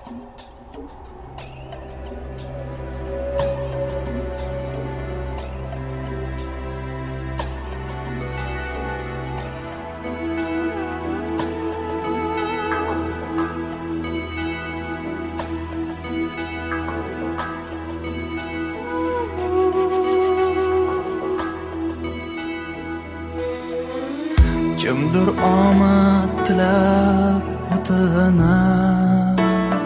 Kimdir omad tilab o'tinar,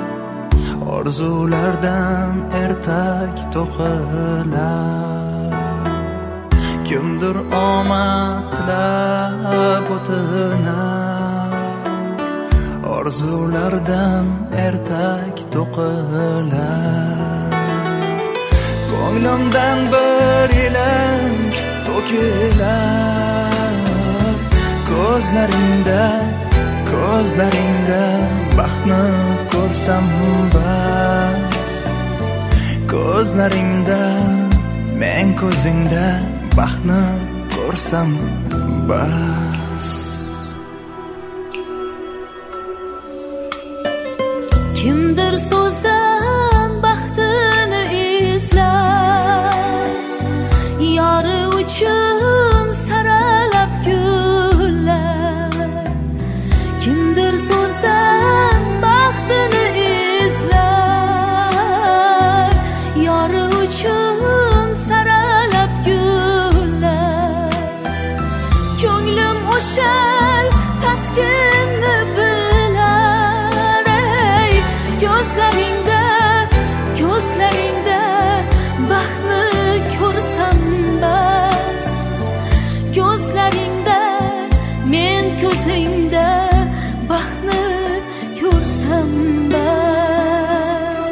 orzulardan ertak to'qilar. Kimdir omad tilab o'tinar, orzulardan ertak to'qilar. Ko'nglimdan bir ilanch to'kilar, ko'zlaringda baxtni ko'rsam bas. Ko'zlaringda men ko'zingda baxtni ko'rsam bas. Kimdir so'zdan baxtini izlar, yori uchun saralab gullar. Kimdir so'zdan baxtini izlar, yori uchun saralab gullar. Ko'nglim o'shal taskinni bilar, ey ko'zlaringda baxtni ko'rsam bas. Ko'zlaringda men ko'zingda baxtni ko'rsam bas.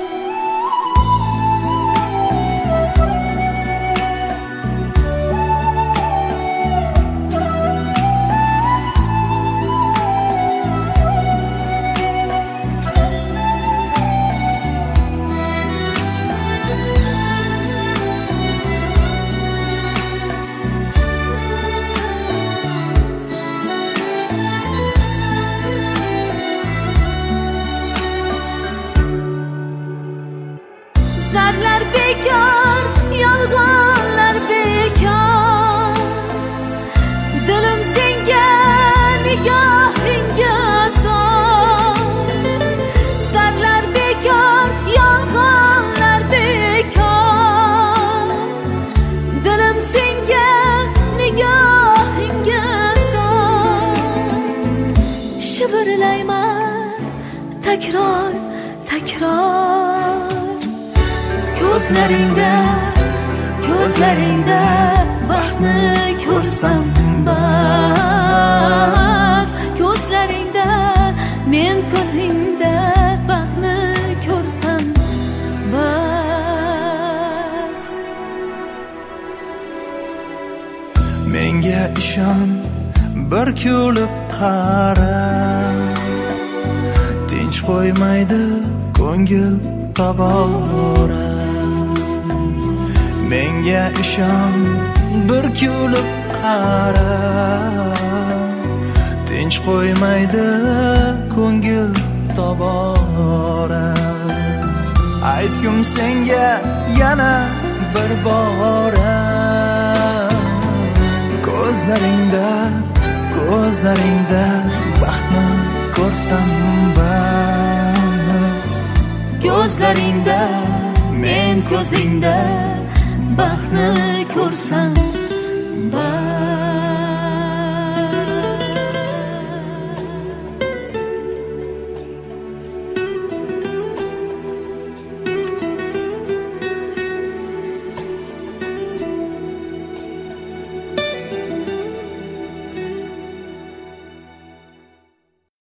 Zarlar bekor, yolg'onlar bekor. Dilim senga nigohingga son. Zarlar bekor, yolg'onlar bekor. Dilim senga nigohingga son. Shivirlayman takror Ko'zlaringda baxtni ko'rsam bas. Ko'zlaringda men ko'zingda baxtni ko'rsam bas. Menga ishon, bir kulib qara, tinch qo'ymaydi ko'ngil tobora. Menga ishon, bir kulib qara, tinch qo'ymaydi ko'ngil tobora. Aytgum senga yana bir bora, ko'zlaringda baxtni ko'rsam bas. Ko'zlaringda men ko'zingda baxtni ko'rsam